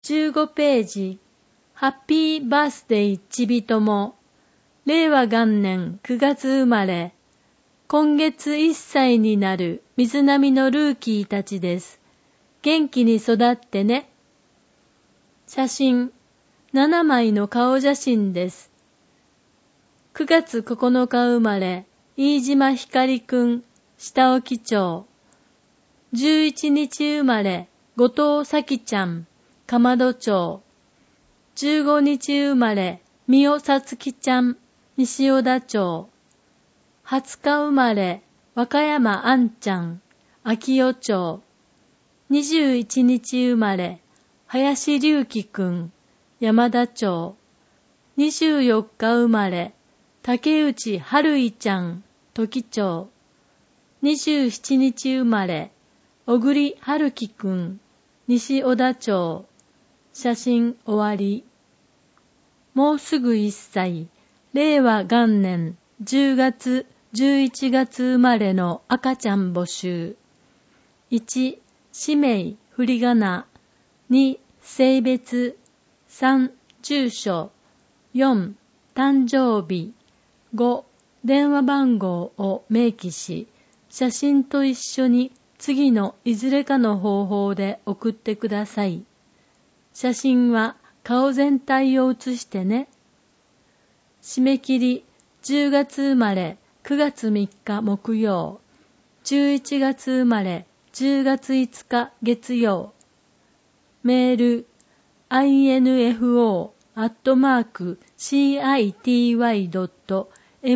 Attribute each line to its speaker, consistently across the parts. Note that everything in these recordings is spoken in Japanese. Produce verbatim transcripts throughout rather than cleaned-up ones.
Speaker 1: じゅうごページ、ハッピーバースデイちびとも、れいわ元年くがつ生まれ、今月いっさいになる水波のルーキーたちです。元気に育ってね。写真、ななまいの顔写真です。くがつここのか生まれ、飯島ひかりくん、下沖町。じゅういちにち生まれ、後藤咲ちゃん、鎌戸町。じゅうごにち生まれ、三尾さつきちゃん、西小田町。はつか生まれ、和歌山あんちゃん、秋代町。にじゅういちにち生まれ、林隆輝くん、山田町。にじゅうよっか生まれ、竹内春衣ちゃん、時町。にじゅうしちにち生まれ、小栗春樹くん、西小田町。写真終わり。もうすぐいっさい、れいわ元年じゅうがつ、じゅういちがつ生まれの赤ちゃん募集。いち、氏名、振り仮名。に、性別。さん、住所。よん、誕生日。ご、電話番号を明記し、写真と一緒に次のいずれかの方法で送ってください。写真は顔全体を写してね。締め切りじゅうがつ生まれくがつみっか木曜、じゅういちがつ生まれじゅうがついつか月曜。メール アイエヌエフオー アットマーク シーアイティーワイ ドット ミ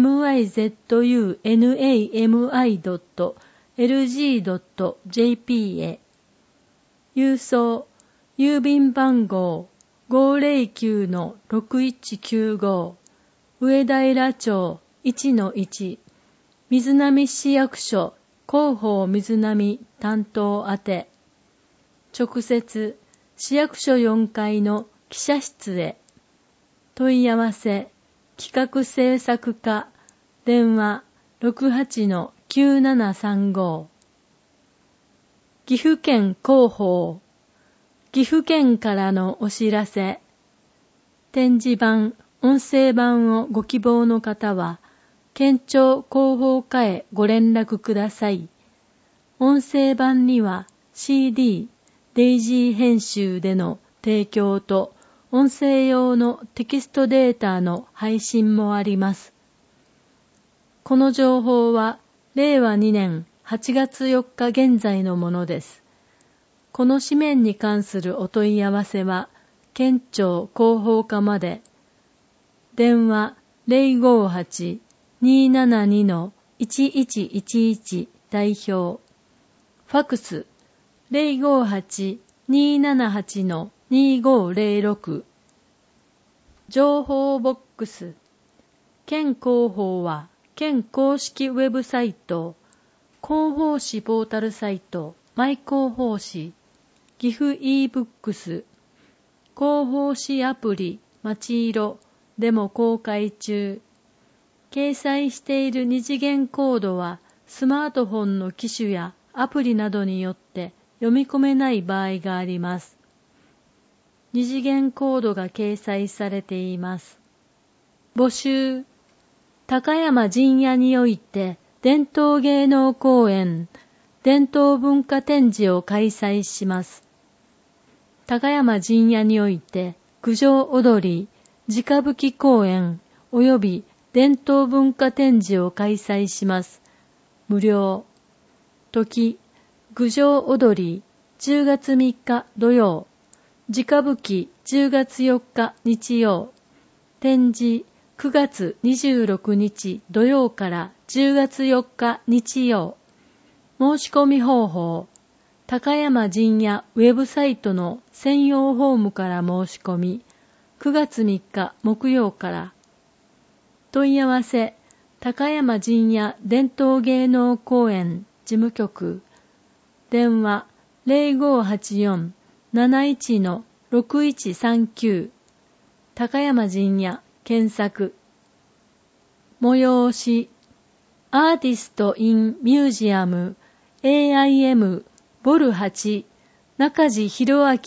Speaker 1: ズナミ ドット エルジー ドット ジェーピー へ。郵送郵便番号 ごーぜろきゅうのろくいちきゅうご 上平町 いちのいち 水波市役所広報水波担当宛て。直接市役所よんかいの記者室へ。問い合わせ企画制作課電話 ろくはちのきゅうななさんご。岐阜県広報岐阜県からのお知らせ。展示版、音声版をご希望の方は、県庁広報課へご連絡ください。音声版には シーディー、デイジー編集での提供と、音声用のテキストデータの配信もあります。この情報は、れいわにねんはちがつよっか現在のものです。この紙面に関するお問い合わせは、県庁広報課まで。電話 ゼロごはち にーななに いちいちいちいち 代表。ファックス ゼロごはち にーななはち にーごゼロろく。情報ボックス。県広報は県公式ウェブサイト、広報誌ポータルサイト、マイ広報誌、岐阜 e ブックス、広報誌アプリ、まちいろでも公開中。掲載している二次元コードはスマートフォンの機種やアプリなどによって読み込めない場合があります。二次元コードが掲載されています。募集。高山陣屋において伝統芸能公演、伝統文化展示を開催します。高山陣屋において郡上踊り、直吹き公演及び伝統文化展示を開催します。無料。時、郡上踊りじゅうがつみっか土曜、直吹きじゅうがつよっか日曜、展示くがつにじゅうろくにち土曜からじゅうがつよっか日曜。申し込み方法。高山陣屋ウェブサイトの専用フォームから申し込み、くがつみっか木曜から。問い合わせ、高山陣屋伝統芸能公園事務局。電話ゼロごはちよん なないち ろくいちさんきゅう。高山陣屋検索。催し、アーティスト・イン・ミュージアム エーアイエム ボルはち中地博明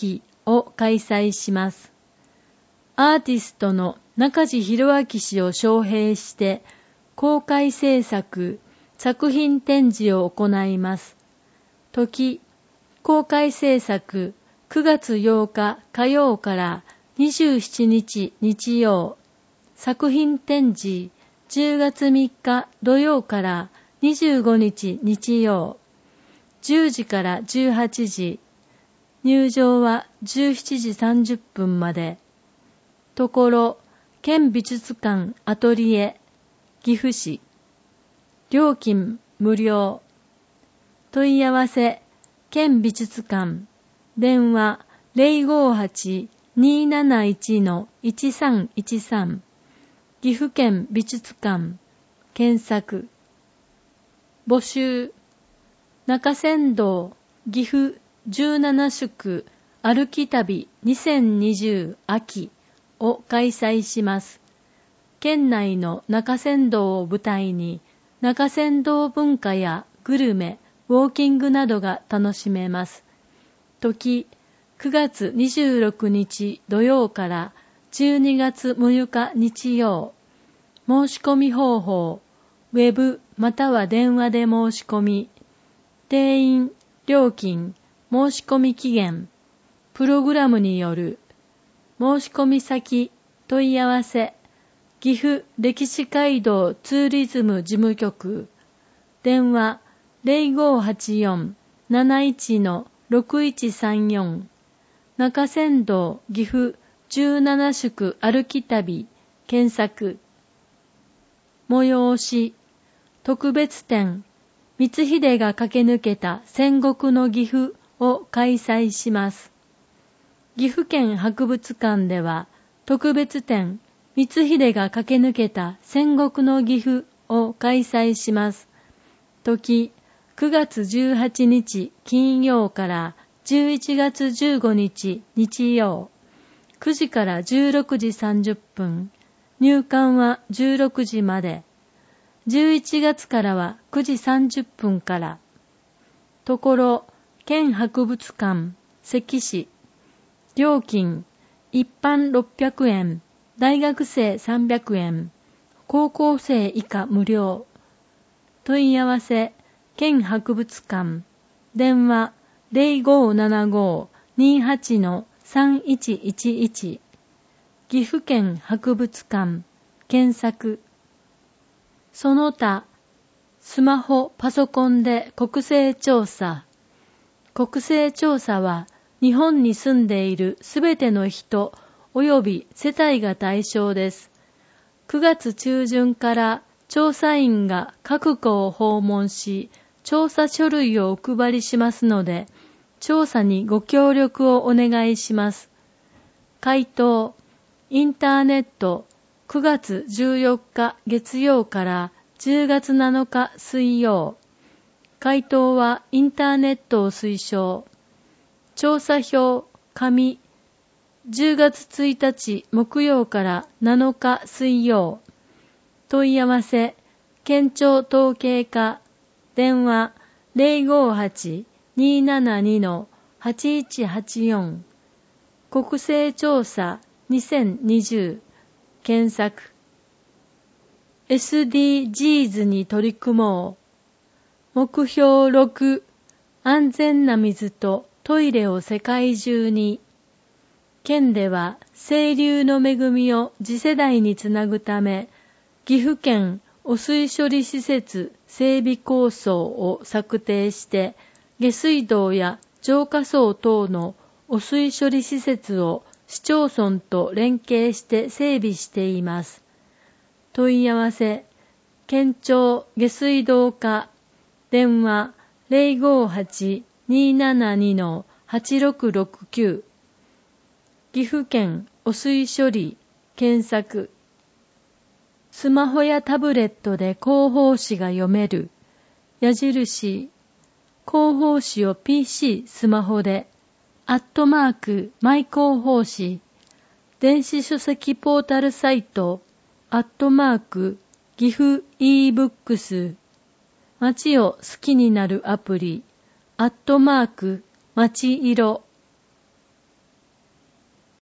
Speaker 1: を開催します。アーティストの中地博明氏を招聘して公開制作、作品展示を行います。時、公開制作くがつようか火曜からにじゅうしちにち日曜、作品展示じゅうがつみっか土曜からにじゅうごにち日曜、じゅうじからじゅうはちじ、入場はじゅうしちじさんじゅっぷんまで。ところ、県美術館アトリエ、岐阜市。料金無料。問い合わせ、県美術館。電話 ゼロごはち にーなないち のいちさんいちさん。岐阜県美術館。検索。募集。中山道岐阜じゅうなな宿歩き旅にせんにじゅう秋を開催します。県内の中山道を舞台に中山道文化やグルメ、ウォーキングなどが楽しめます。時、くがつにじゅうろくにち土曜からじゅうにがつむいか日曜。申し込み方法、ウェブまたは電話で申し込み。定員、料金、申し込み期限、プログラムによる。申し込み先、問い合わせ、岐阜歴史街道ツーリズム事務局。電話ゼロごはちよん なないち のろくいちさんよん。中山道岐阜じゅうなな宿歩き旅検索。催し特別展光秀が駆け抜けた戦国の岐阜を開催します。岐阜県博物館では特別展光秀が駆け抜けた戦国の岐阜を開催します。時くがつじゅうはちにち金曜からじゅういちがつじゅうごにち日曜、くじからじゅうろくじさんじゅっぷん、入館はじゅうろくじまで、じゅういちがつからはくじさんじゅっぷんから。ところ、県博物館、関市、料金、一般ろっぴゃくえん、大学生さんびゃくえん、高校生以下無料。問い合わせ、県博物館、電話ゼロごななご にーはち のさんいちいちいち。岐阜県博物館、検索。その他、スマホ、パソコンで国勢調査。国勢調査は、日本に住んでいるすべての人及び世帯が対象です。くがつ中旬から調査員が各戸を訪問し、調査書類をお配りしますので、調査にご協力をお願いします。回答、インターネット、くがつじゅうよっか月曜からじゅうがつなのか水曜。回答はインターネットを推奨。調査票、紙、じゅうがつついたち木曜からなのか水曜。問い合わせ、県庁統計課、電話ゼロごはち にーななに のはちいちはちよん。国勢調査にせんにじゅう検索。エスディージーズ に取り組もう。目標ろく、安全な水とトイレを世界中に。県では清流の恵みを次世代につなぐため、岐阜県汚水処理施設整備構想を策定して、下水道や浄化槽等の汚水処理施設を市町村と連携して整備しています。問い合わせ、県庁下水道課、電話ゼロごはち にーななに のはちろくろくきゅう。岐阜県汚水処理検索。スマホやタブレットで広報誌が読める。矢印。広報誌を ピーシー、スマホで。アットマーク、マイ広報誌。電子書籍ポータルサイト。アットマーク、岐阜 e ブックス。街を好きになるアプリ。アットマーク、街色。